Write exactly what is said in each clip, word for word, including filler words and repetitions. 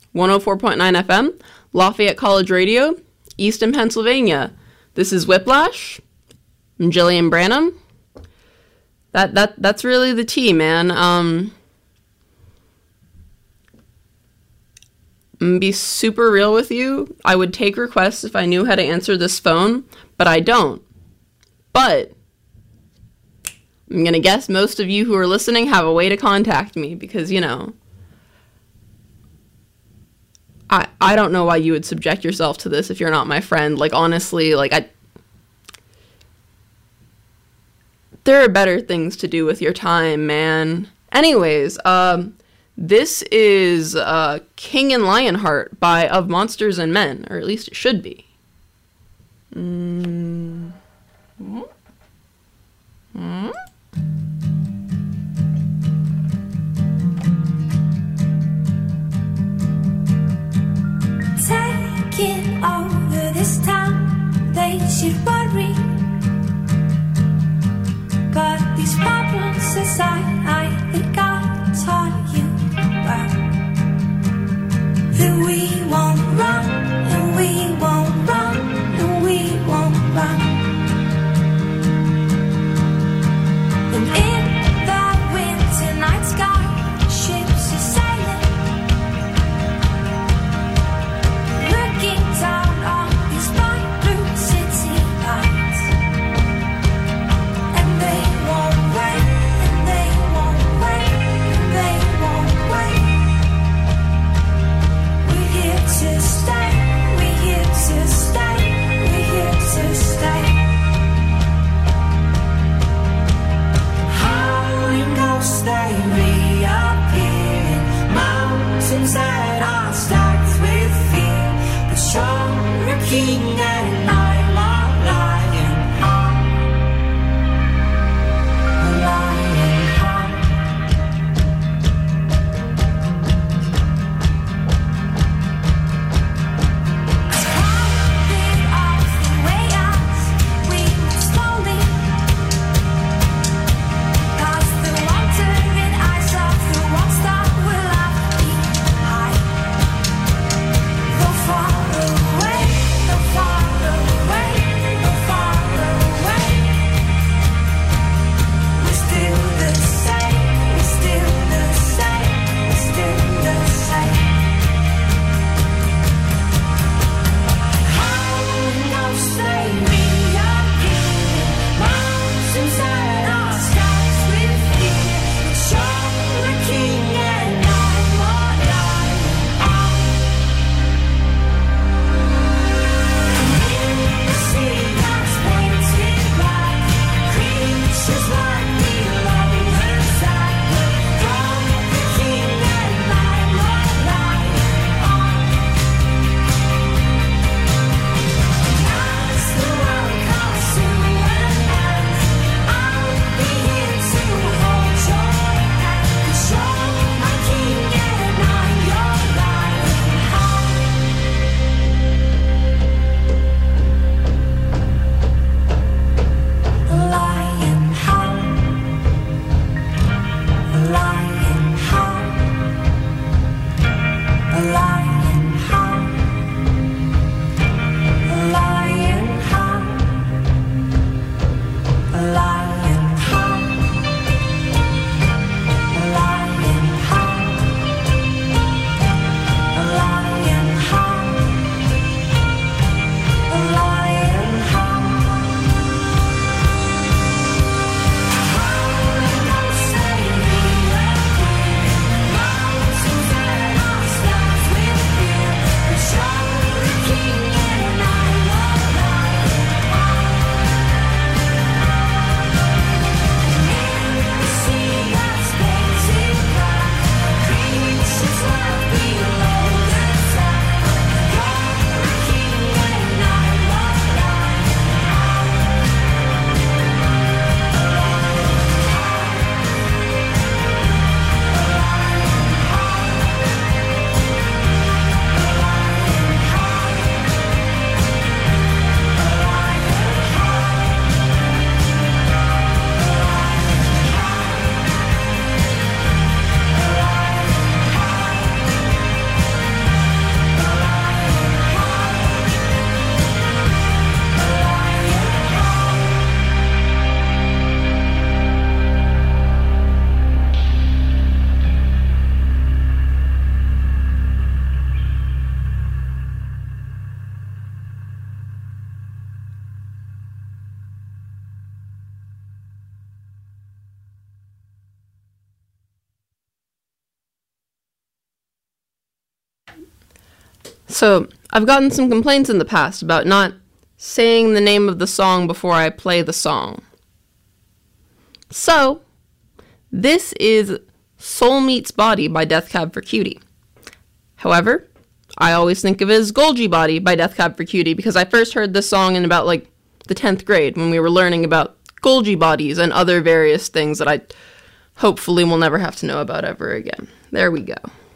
one oh four point nine F M, Lafayette College Radio, Easton, Pennsylvania. This is Whiplash. I'm Jillian Branham. That that that's really the tea, man. Um, I'm gonna be super real with you. I would take requests if I knew how to answer this phone, but I don't. But I'm gonna guess most of you who are listening have a way to contact me because, you know, I I don't know why you would subject yourself to this if you're not my friend. Like, honestly, like, I... There are better things to do with your time, man. Anyways, um, this is uh, King and Lionheart by Of Monsters and Men, or at least it should be. Mm. Hmm? Hmm? Taking over this town, they should worry. But these problems aside, I think I taught you well that we won't run, and we won't run, and we won't run. And in the winter night sky, ships are sailing, looking down on these bright blue city lights. And they won't wait, and they won't wait, and they won't wait. We're here to stay, we're here to stay, we're here to stay. Howling ghosts, they reappear in mountains that are stacked with fear. But you're a king and I'm a lion heart, a lion heart. Climbing off the way out, we move slowly, past the wandering eyes of the ones that will left behind. Though far away, though far away. So, I've gotten some complaints in the past about not saying the name of the song before I play the song. So, this is Soul Meets Body by Death Cab for Cutie. However, I always think of it as Golgi Body by Death Cab for Cutie because I first heard this song in about like the tenth grade when we were learning about Golgi bodies and other various things that I hopefully will never have to know about ever again. There we go.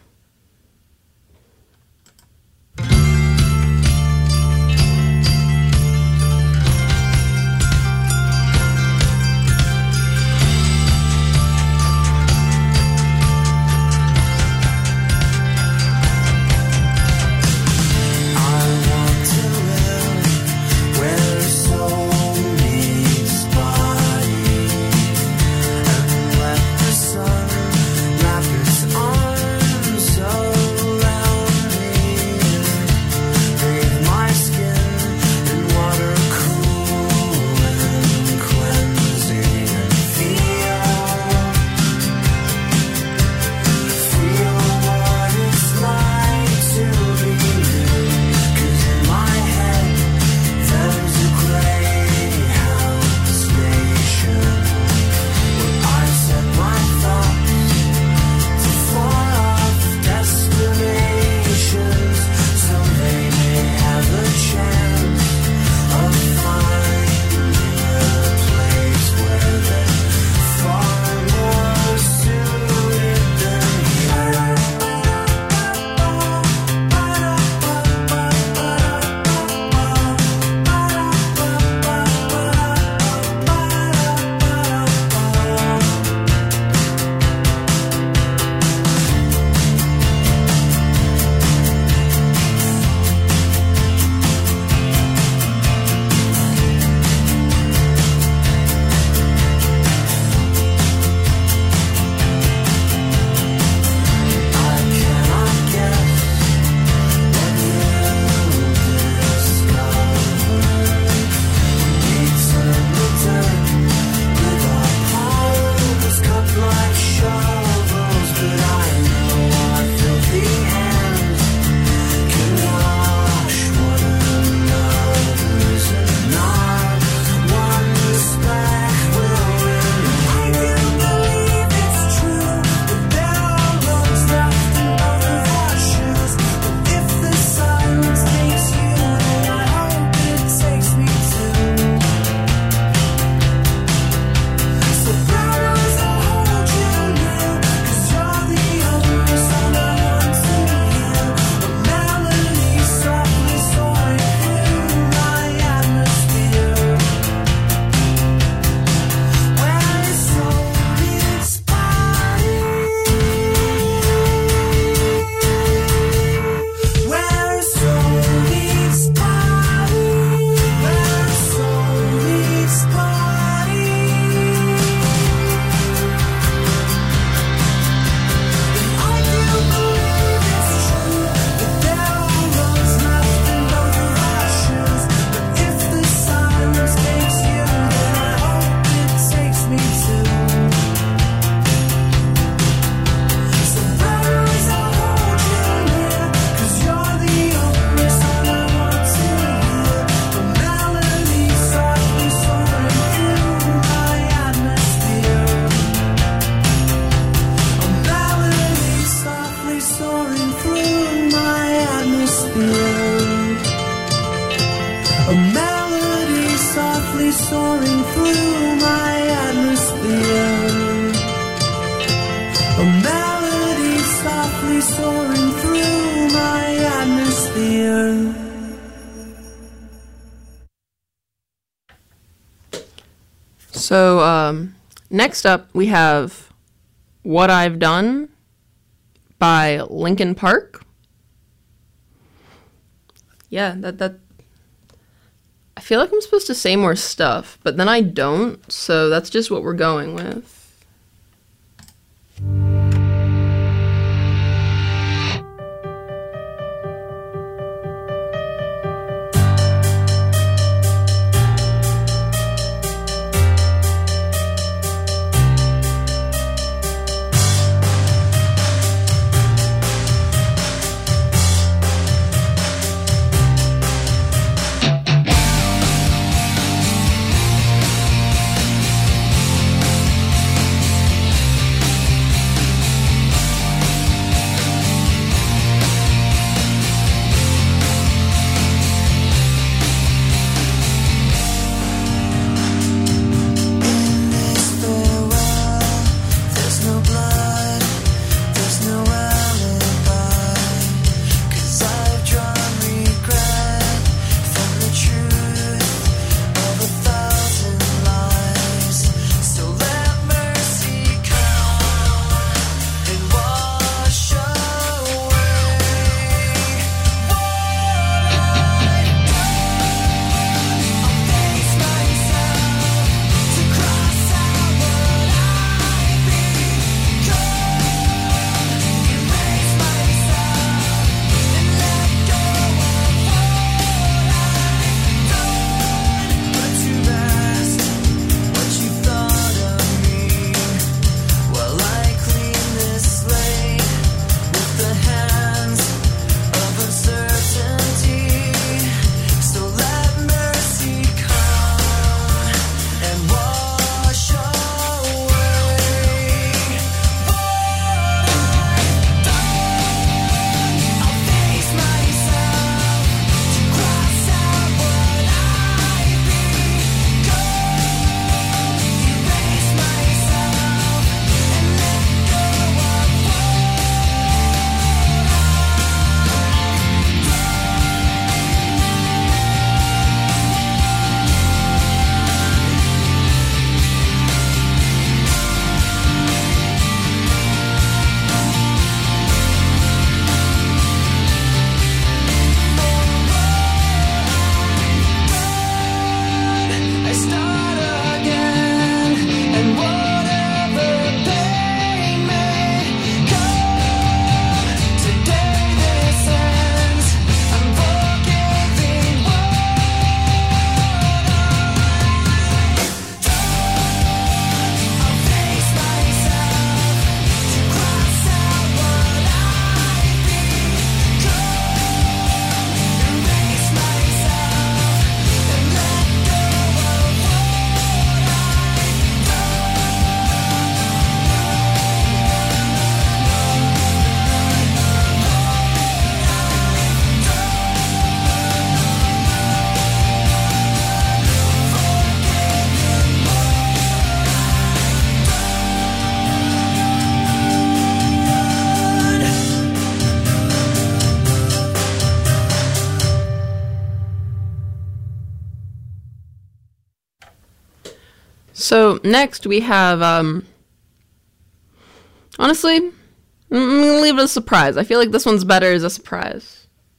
So, um, next up we have What I've Done by Linkin Park. Yeah, that, that, I feel like I'm supposed to say more stuff, but then I don't, so that's just what we're going with. So next we have, um, honestly, I'm gonna leave it a surprise. I feel like this one's better as a surprise.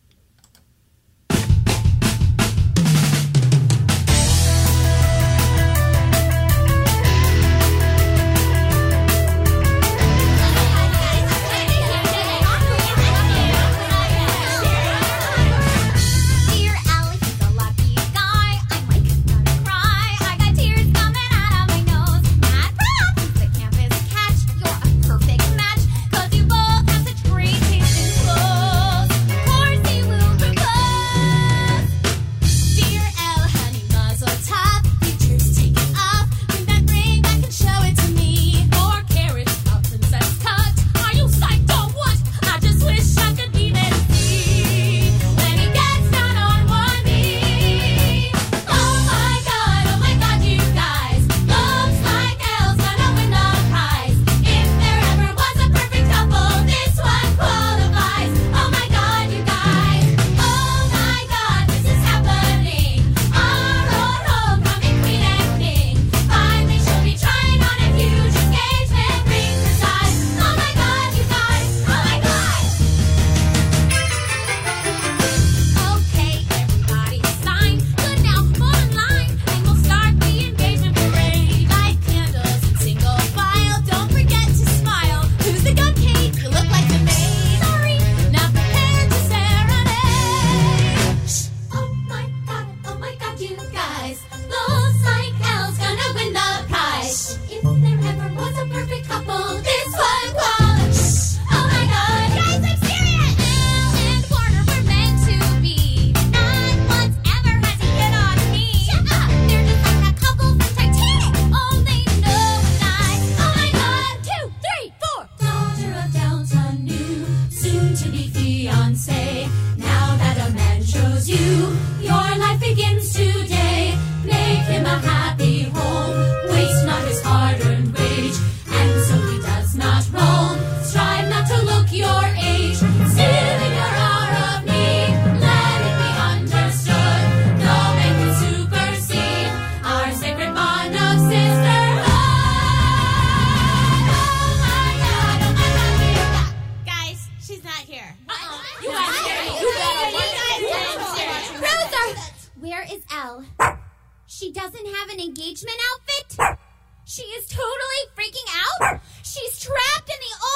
She doesn't have an engagement outfit? She is totally freaking out? She's trapped in the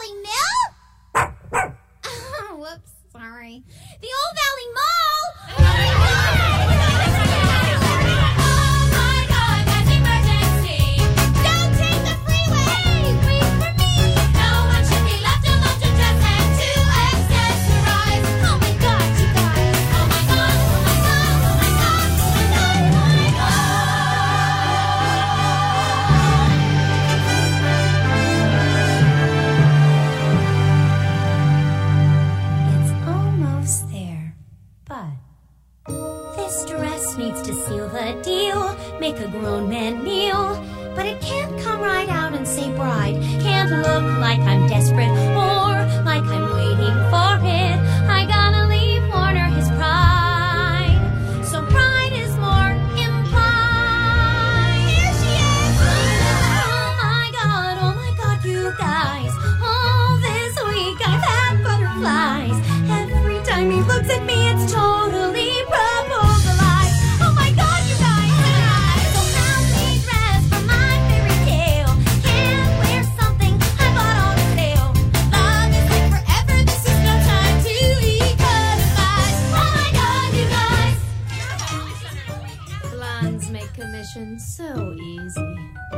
Old Valley Mill? Oh, whoops, sorry. The Old Valley Mall? Oh my god, that's emergency! Don't take the freeway! Wait for me! No one should be left alone to dress and to accessorize. Oh my god, you guys! Oh my god, oh my god, oh my god, oh my god, oh my god! It's almost there, but this dress needs to seal the deal, make a grown man kneel. But it can't come right out and say bride. Can't look like I'm desperate or like I'm waiting for it. I gotta leave Warner his pride. So bride is more implied. Here she is! Oh my god, oh my god, you guys. All this week I've had butterflies. Every time he looks at me, it's totally proposalized. Oh my god, you guys! So help me dress for my fairy tale. Can't wear something I bought on sale. Love is like forever, this is no time to economize. Oh my god, you guys! Blondes make commission so easy.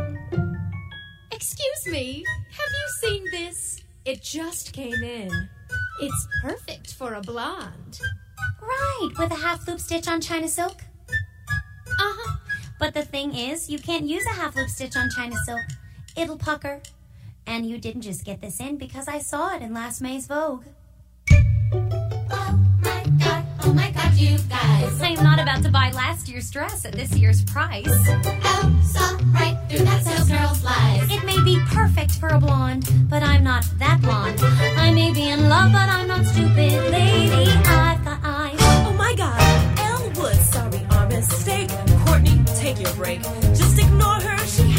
Excuse me, have you seen this? It just came in. It's perfect for a blonde. Right, with a half loop stitch on China silk. Uh-huh. But the thing is, you can't use a half loop stitch on China silk. It'll pucker. And you didn't just get this in because I saw it in last May's Vogue. Oh my god, oh my god, you guys. I'm not about to buy last year's dress at this year's price. Oh, saw right through that sales girl's lies. It may be perfect for a blonde, but I'm not that blonde. I may be in love, but I'm not stupid, lady. I've got eyes. Oh my god, Elle Woods, sorry, our mistake. Courtney, take your break. Just ignore her, she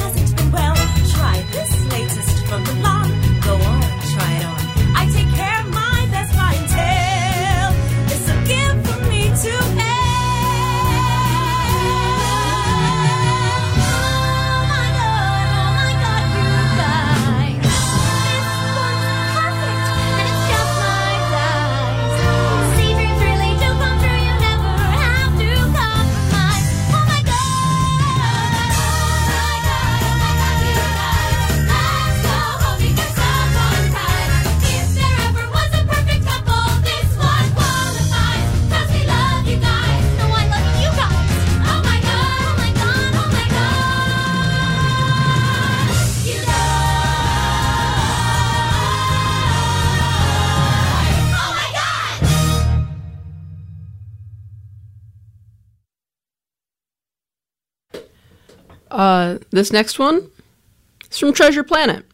Uh, this next one is from Treasure Planet.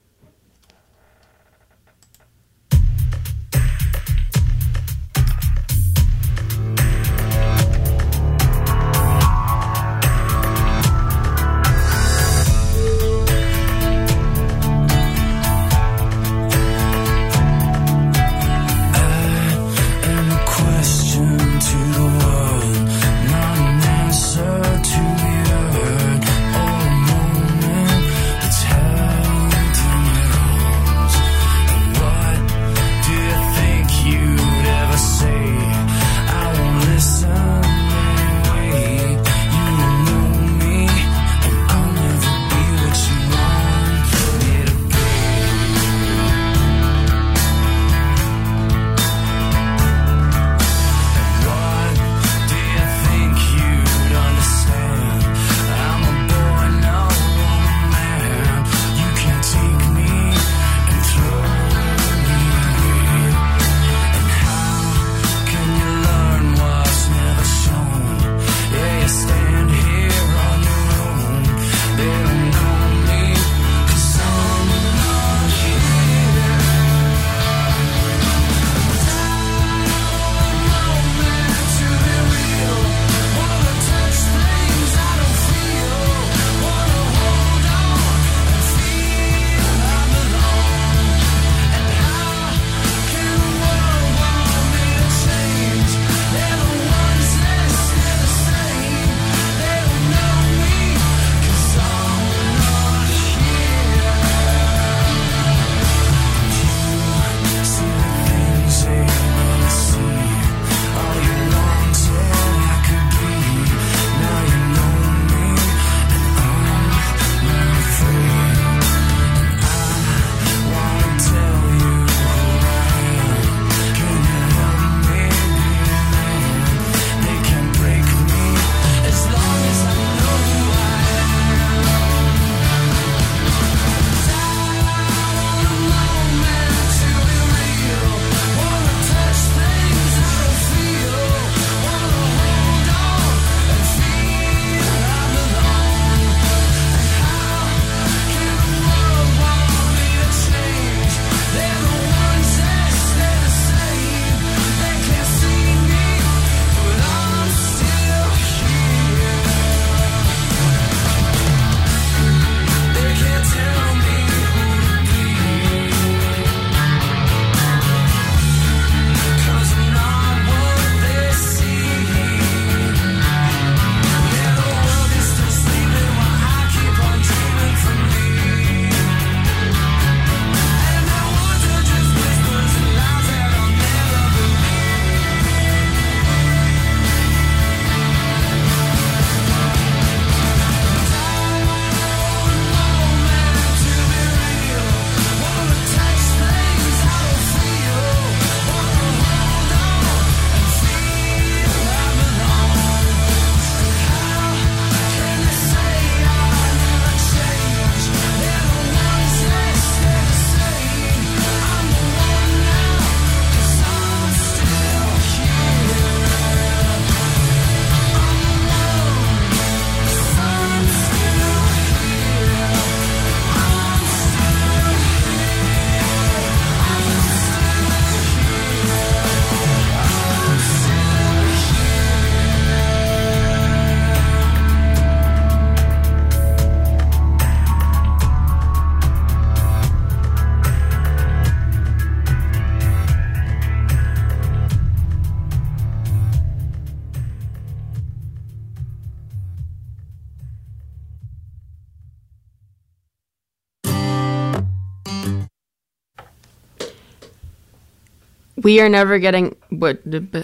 We Are Never Getting... What?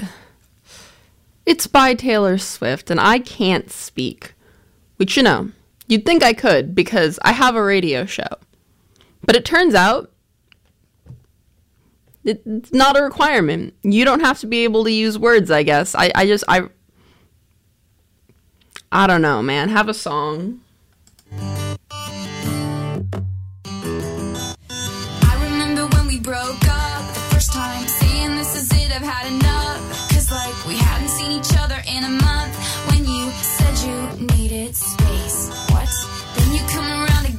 It's by Taylor Swift, and I can't speak. Which, you know, you'd think I could, because I have a radio show. But it turns out, it's not a requirement. You don't have to be able to use words, I guess. I, I just... I, I don't know, man. Have a song. I remember when we broke up the first time, saying this is it, I've had enough. Cause like we hadn't seen each other in a month, when you said you needed space. What?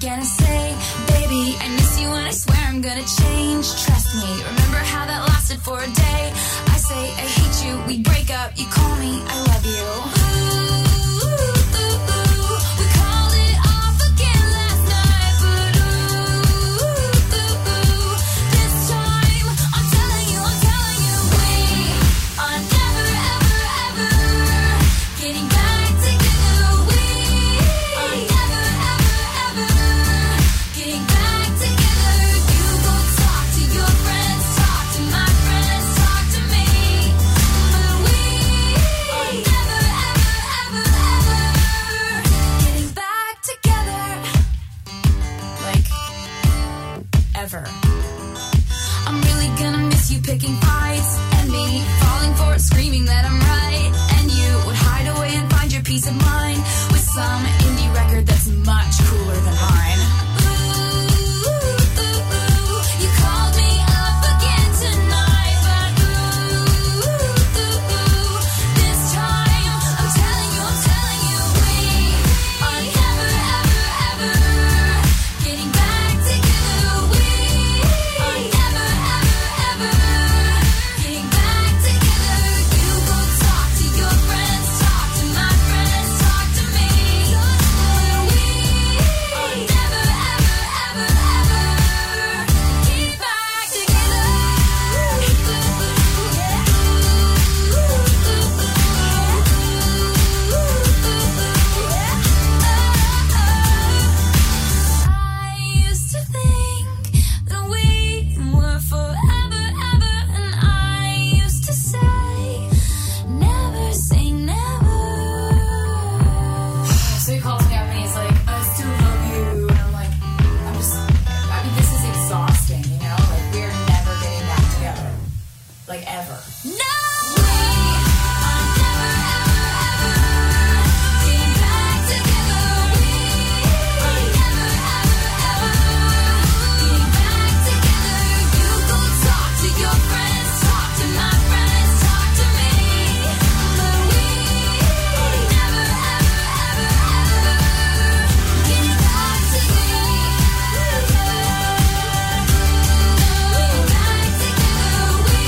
gonna say, baby, I miss you and I swear I'm gonna change. Trust me, remember how that lasted for a day? I say I hate you, we break up, you call me, I love you. Ooh, ooh, ooh, we called it off again last night, but ooh, ooh, ooh, this time I'm telling you, I'm telling you, we are never, ever, ever getting back together. We are never, ever, ever getting back together. You go talk to your friends, talk to my friends, talk to me, but we are never, ever, ever, ever getting back together. Like, ever. I'm really gonna miss you picking fights and me falling for it, screaming that I'm right, and you would hide away and find your peace of mind with some indie record that's much cooler than mine. Ooh, ooh, ooh, you called me up again tonight, but ooh, ooh, ooh, this time I'm telling you, I'm telling you, we are never, ever, ever getting back together. We are never, ever, ever getting back together. You go talk to your friends, talk to my friends, talk to me, but we are never, ever, ever, ever getting back together. I used to think that we were forever, ever, and I used to say, never say never. So he calls me up and he's like, I still love you. And I'm like, I'm just, I mean, this is exhausting, you know? Like, we're never getting back together. Like, ever. No! We are never, ever, ever getting back together. We are never, ever, ever getting back together. You go talk to your friends, talk to my friends, talk to me, but we are never, ever, ever, ever getting back together. Getting back together. We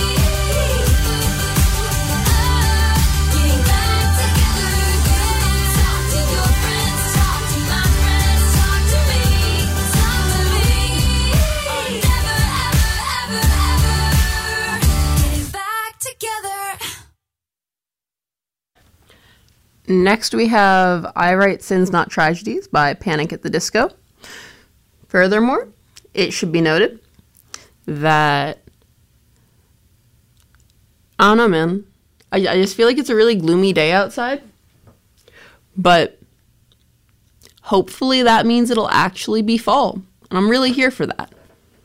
getting back together. You talk to your friends, talk to my friends, talk to me, talk to me. Are never, ever, ever, ever getting back together. Next, we have I Write Sins Not Tragedies by Panic at the Disco. Furthermore, it should be noted that, I don't know, man. I, I just feel like it's a really gloomy day outside. But hopefully that means it'll actually be fall. And I'm really here for that.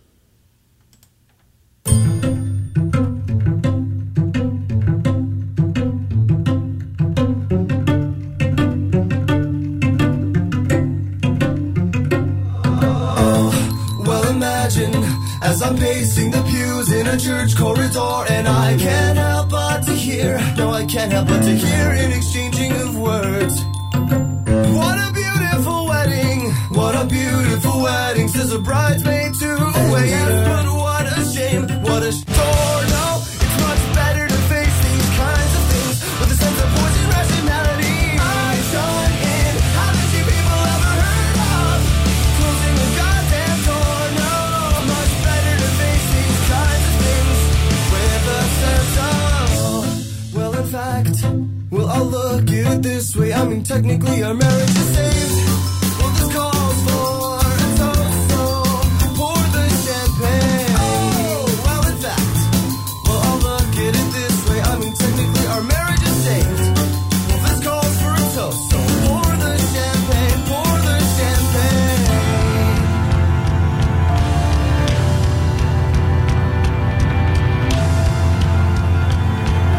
Well, imagine as I'm pacing the pews in a church corridor, and I can't help but to hear, no, I can't help but to hear an exchanging of words. What a beautiful wedding, what a beautiful wedding, says a bridesmaid to a waiter. But what a shame, what a store. No, it's much better to face these kinds of things with a sense of poison rationality. I join in, how did you people ever heard of closing the goddamn door? No, much better to face these kinds of things with a sense of, well, in fact, well, I'll look at it this way. I mean, technically our marriage is saved. Well, this calls for a toast, so pour the champagne. Oh, well, in fact, well, I'll look at it this way. I mean, technically our marriage is saved. Well, this calls for a toast, so pour the champagne, pour the champagne.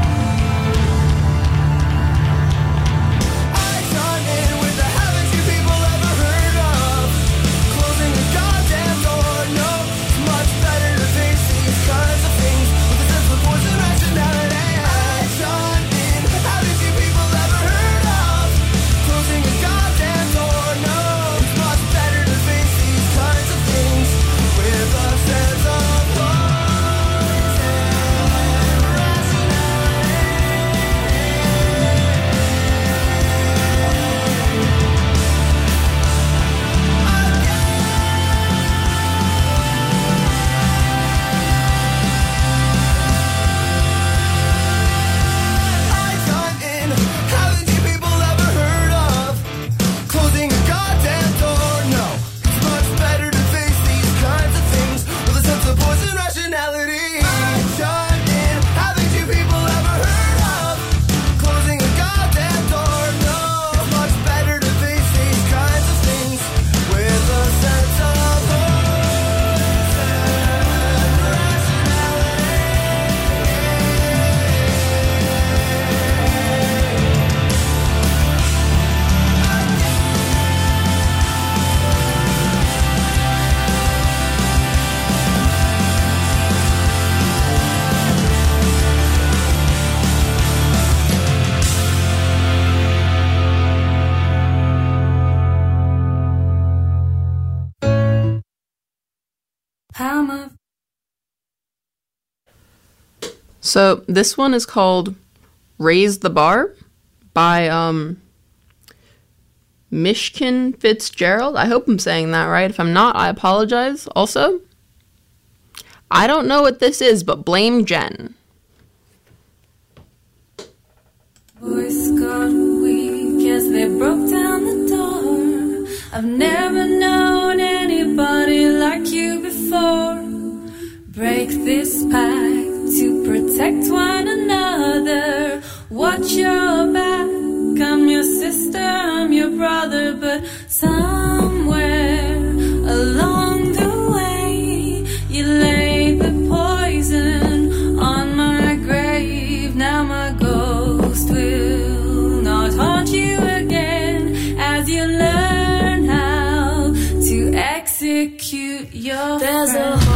I join in with the haven't you people So this one is called Raise the Bar by um, Mishkin Fitzgerald. I hope I'm saying that right. If I'm not, I apologize. Also, I don't know what this is, but blame Jen. Voice got weak as they broke down the door. I've never known anybody like you before. Break this pact to protect one another. Watch your back. I'm your sister, I'm your brother, but somewhere along the way you laid the poison on my grave. Now my ghost will not haunt you again as you learn how to execute your There's friend. A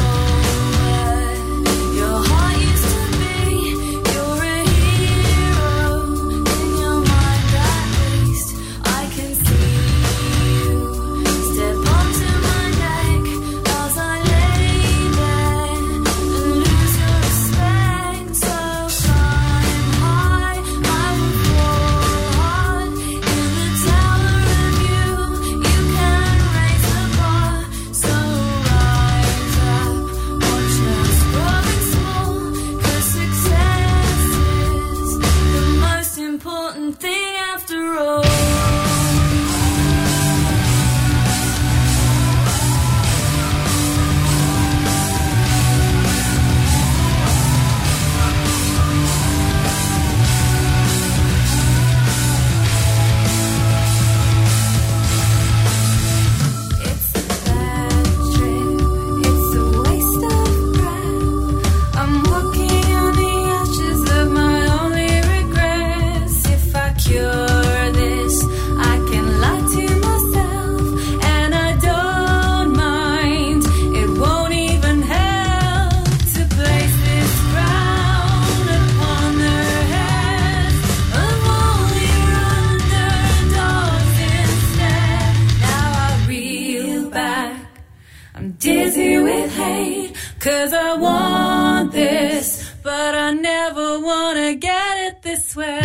Cause I want this, but I never wanna get it this way.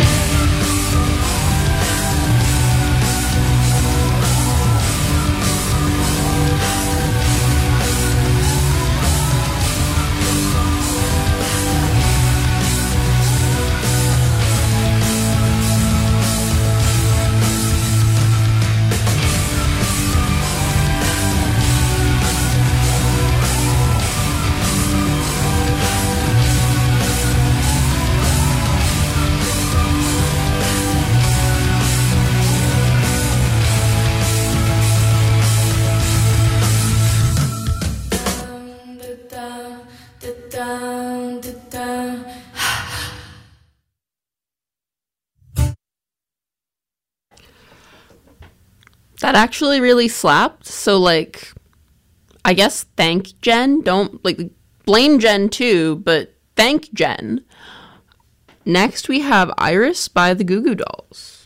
That actually really slapped. So, like, I guess thank Jen. Don't, like, blame Jen too, but thank Jen. Next, we have Iris by the Goo Goo Dolls.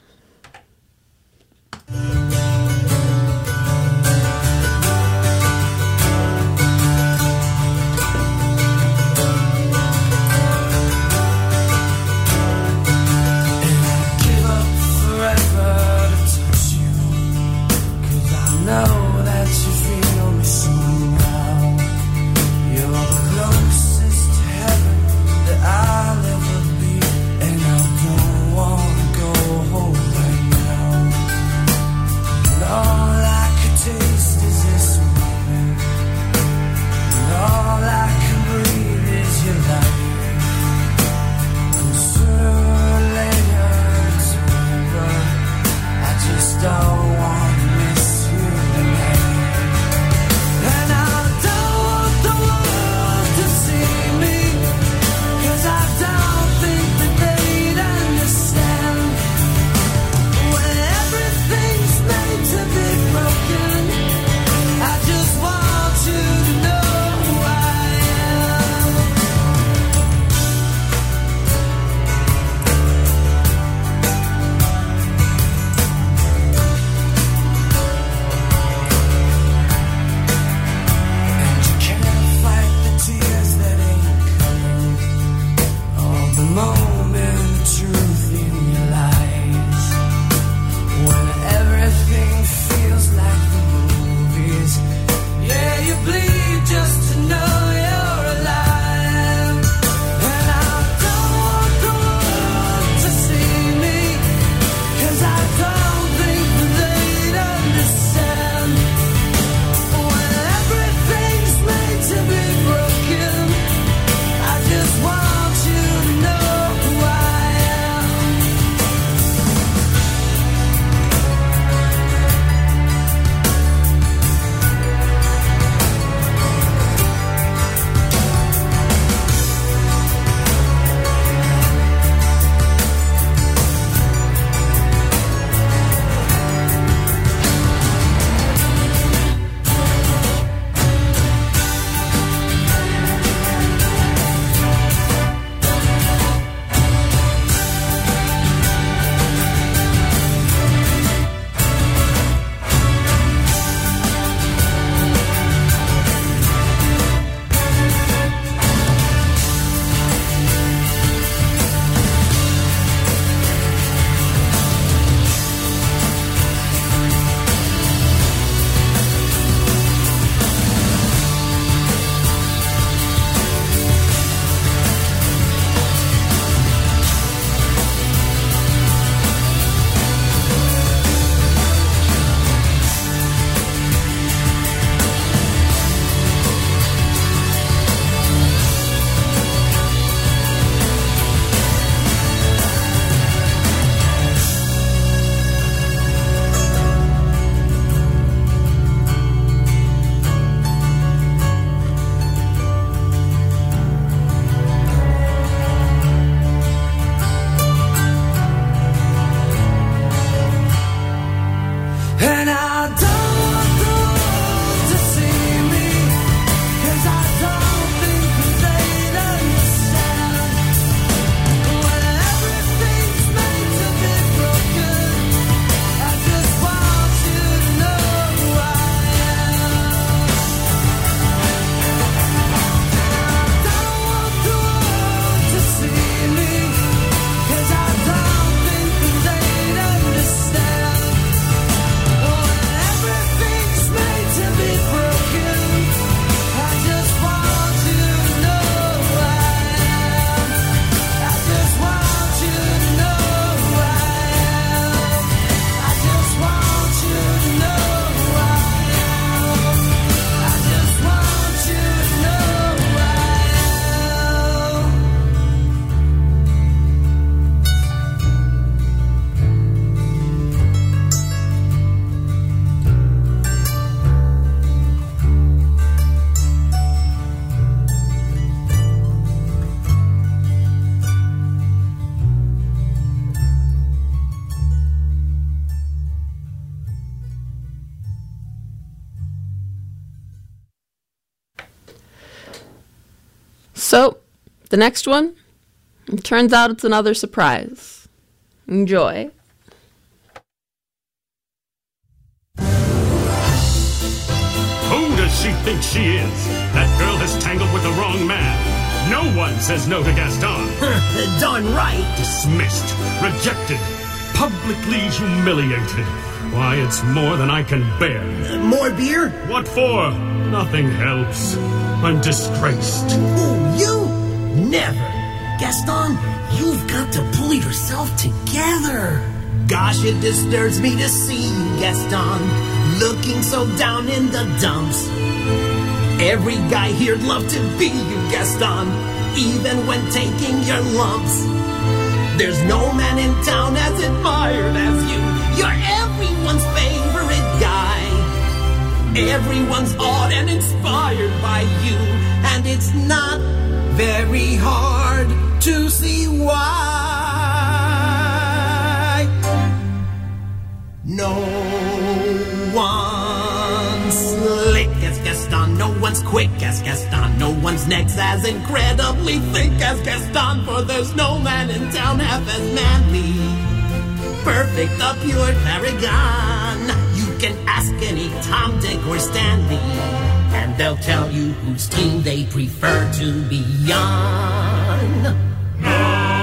Know that you feel me somehow. You're the closest to heaven that I'll ever be, and I don't wanna go home So, the next one, it turns out it's another surprise. Enjoy. Who does she think she is? That girl has tangled with the wrong man. No one says no to Gaston. Darn right. Dismissed, rejected, publicly humiliated. Why, it's more than I can bear. Uh, more beer? What for? Nothing helps. I'm disgraced. Who, you? Never. Gaston, you've got to pull yourself together. Gosh, it disturbs me to see you, Gaston, looking so down in the dumps. Every guy here'd love to be you, Gaston, even when taking your lumps. There's no man in town as admired as you. You're everyone's favorite guy. Everyone's awed and inspired by you, and it's not very hard to see why. No one's slick as Gaston, no one's quick as Gaston, no one's neck's as incredibly thick as Gaston, for there's no man in town half as manly. Perfect, the pure paragon. You can ask any Tom, Dick, or Stanley, and they'll tell you whose team they prefer to be on. No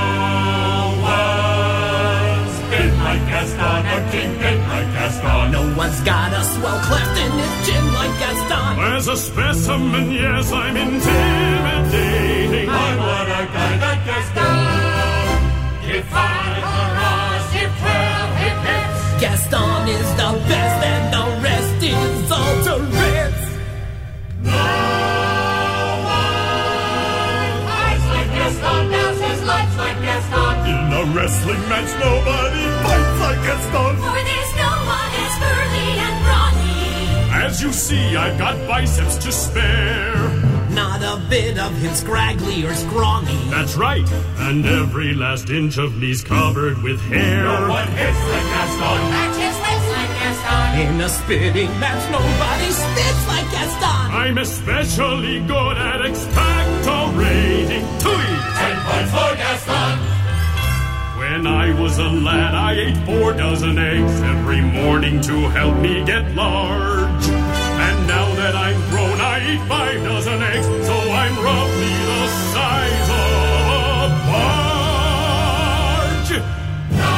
one's been like Gaston or kingpin like Gaston. No one's got a swell cleft in his chin like Gaston. As a specimen, yes, I'm intimidating. I want a guy like Gaston. Give five hurrahs, give twelve hip hips. Gaston is the best and the rest is all to Ritz. No one fights like Gaston, dances lights like Gaston. In a wrestling match, nobody fights like Gaston. For there's no one as burly and brawny. As you see, I've got biceps to spare. Not a bit of him scraggly or scrawny. That's right, and every last inch of me's covered with hair. No one hits like Gaston. Matches lips like Gaston. In a spitting match, nobody spits like Gaston. I'm especially good at expectorating. Tui! Ten points for Gaston. When I was a lad, I ate four dozen eggs every morning to help me get large. And now that I'm grown, I eat five dozen eggs, so I'm roughly the size of a barge. No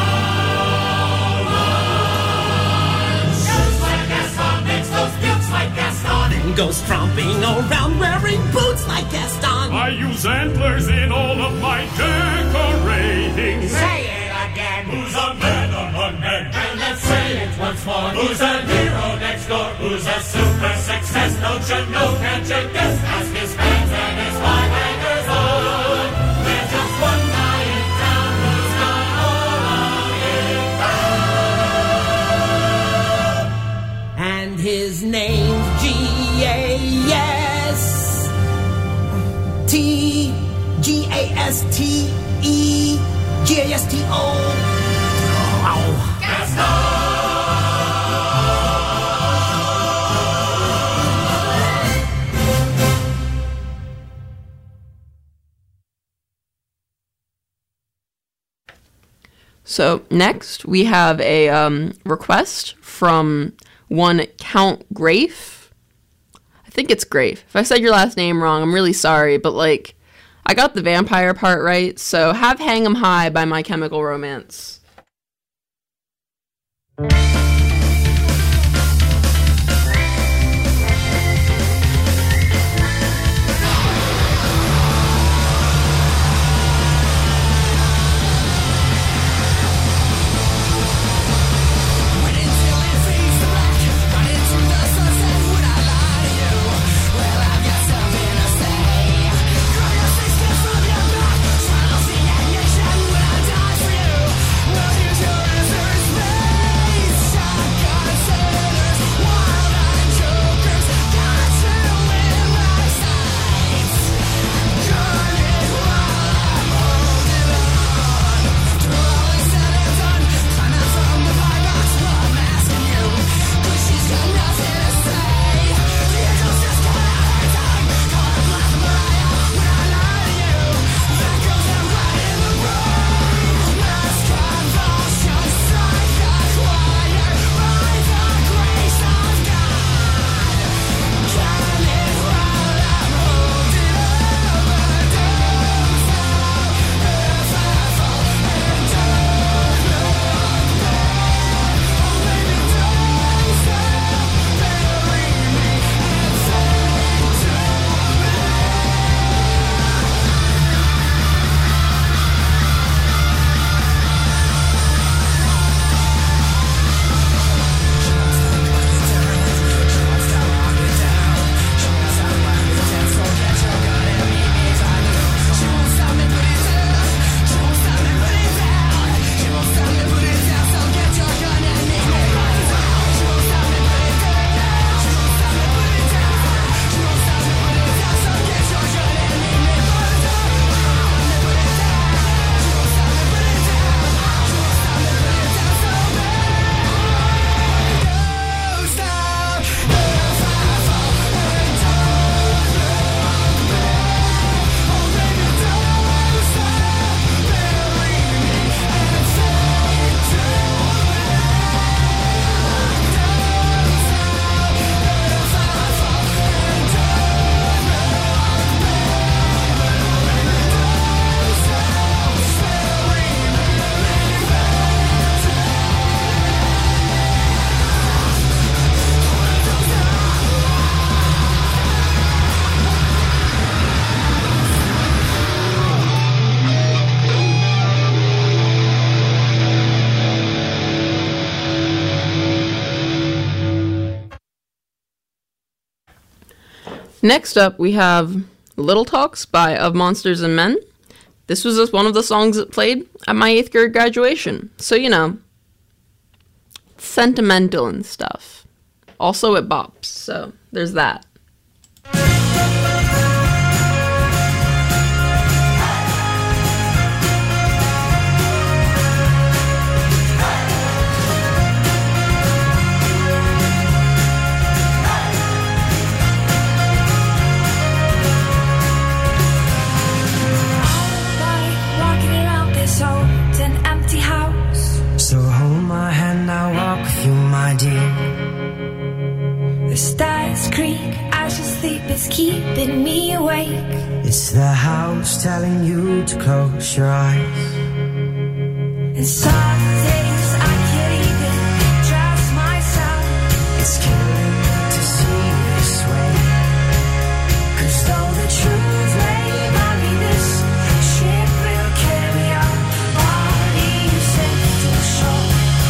one shoots like Gaston, makes those bukes like Gaston, and goes tromping around wearing boots like Gaston. I use antlers in all of my decorating. Say it again. Who's a man among men? And let's say it once more. Who's a hero next door? Who's a super success? Don't you know? Can't you guess? Ask his fans and his five hangers on. There's just one guy in town who's got all of it. And his name's G A S T G A S T E G A S T O. Gaston! So next we have a um, request from one Count Grafe. I think it's Grafe. If I said your last name wrong, I'm really sorry, but like I got the vampire part right, so have Hang 'em High by My Chemical Romance. Next up, we have Little Talks by Of Monsters and Men. This was just one of the songs that played at my eighth grade graduation. So, you know, sentimental and stuff. Also it bops, so there's that. So hold my hand, I'll walk with you, my dear. The stars creak as you sleep, it's keeping me awake. It's the house telling you to close your eyes. And some days I can't even trust myself. It's killing me to see you this way. 'Cause though the truth may vary, this ship will carry our bodies safe to shore.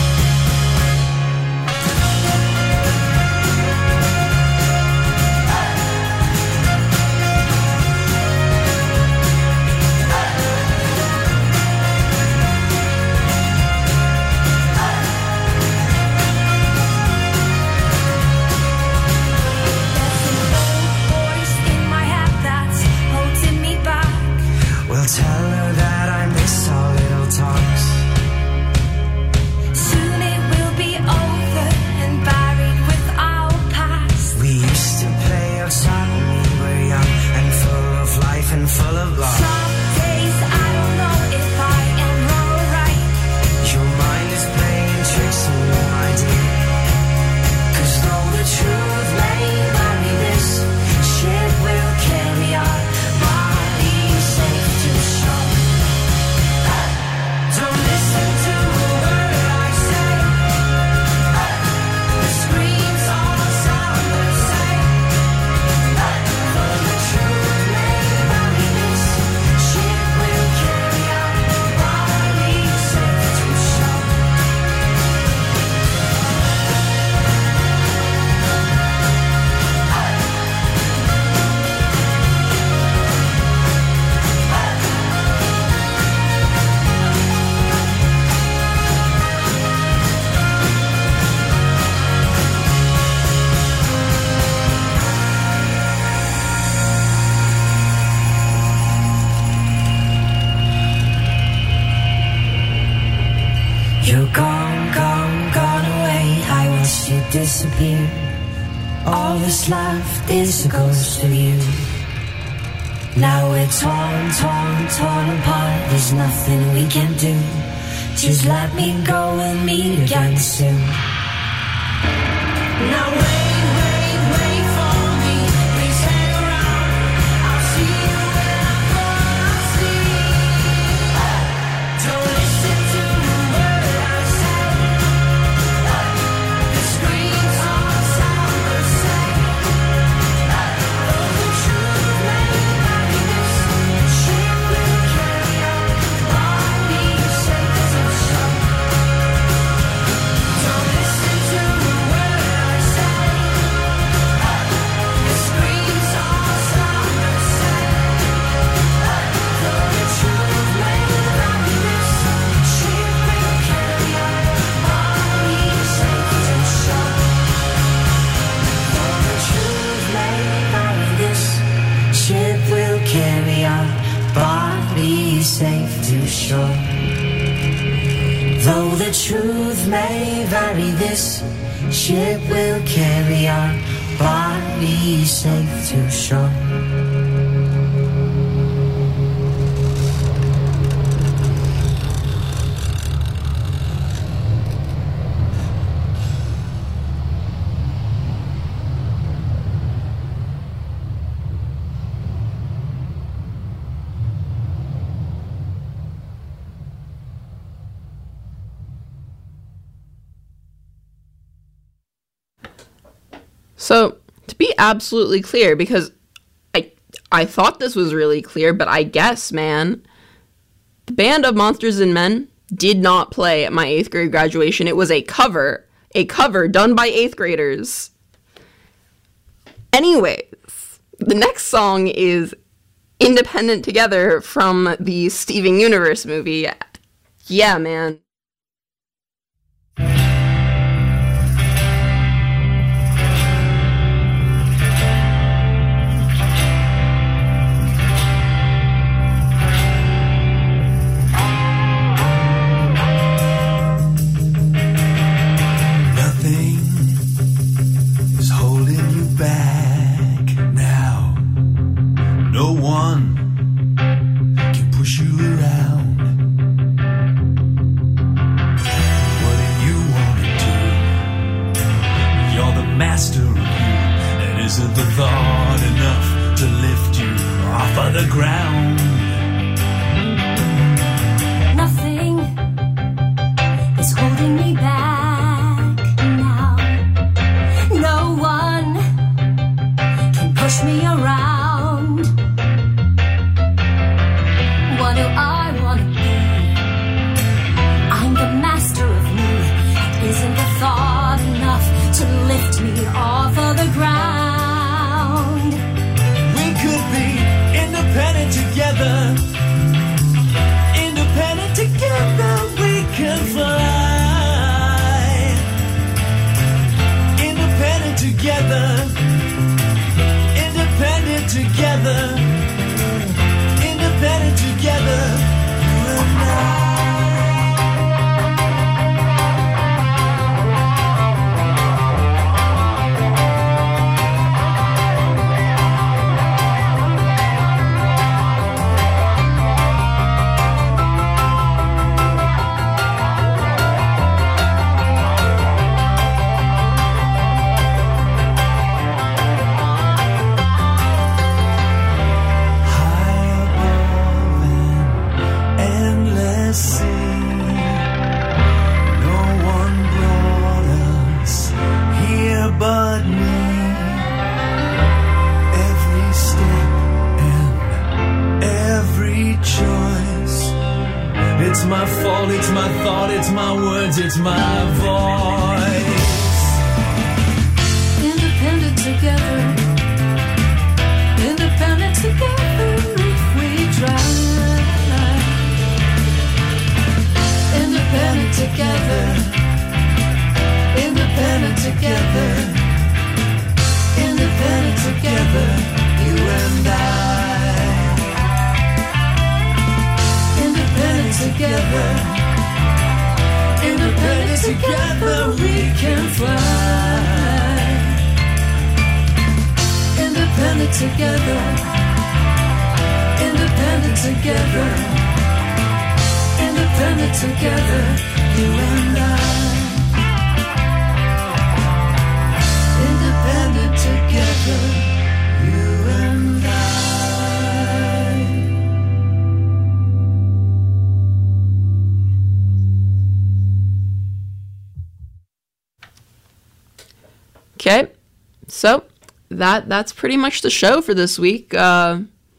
Tell her that I miss our little talks. Soon it will be over and buried with our past. We used to play outside when we were young and full of life and full of love. Some days I don't know if I am alright. Your mind is playing tricks on me, my dear. 'Cause though the truth may vary, this ship will carry our bodies safe to shore. Don't listen to a word I say. The screams all sound the same. Though the truth may vary, this ship will carry our bodies safe to shore. You're gone, gone, gone away. I wish you disappeared. All that's left is a ghost of you. Now we're torn, torn, torn apart. There's nothing we can do. Just let me go and meet again soon. Now wait, wait, wait for me. Please hang around. I'll see you when I'm gonna see. Don't listen to a word I say. The screams all sound the same. Though the truth may vary, this ship will carry our bodies safe to shore. Don't listen to a word I say. The screams all sound the same. Though the truth may vary, this ship will carry our bodies safe to shore. Though the truth may vary, this ship will carry our bodies safe to shore. Though the truth may vary, this ship will carry our bodies safe to shore. So, to be absolutely clear, because I I thought this was really clear, but I guess, man, the band Of Monsters and Men did not play at my eighth grade graduation. It was a cover, a cover done by eighth graders. Anyways, the next song is Independent Together from the Steven Universe movie. Yeah, man. Okay, so that that's pretty much the show for this week. Uh,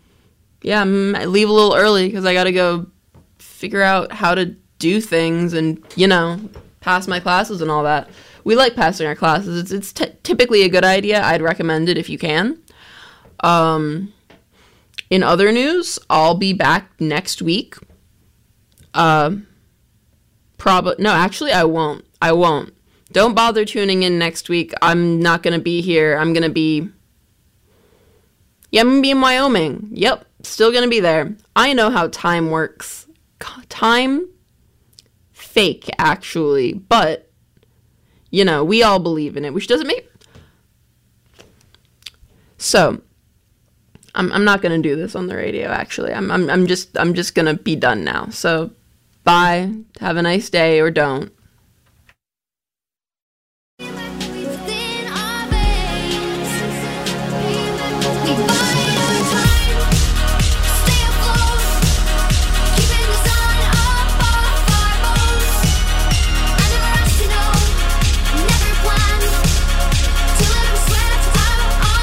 yeah, I leave a little early because I got to go figure out how to do things and, you know, pass my classes and all that. We like passing our classes. It's, it's t- typically a good idea. I'd recommend it if you can. Um, in other news, I'll be back next week. Uh, probably no, actually, I won't. I won't. Don't bother tuning in next week. I'm not going to be here. I'm going to be... Yeah, I'm going to be in Wyoming. Yep, still going to be there. I know how time works. Time? Fake, actually. But, you know, we all believe in it, which doesn't make... So, I'm I'm not going to do this on the radio, actually. I'm I'm I'm just I'm just going to be done now. So, bye. Have a nice day, or don't.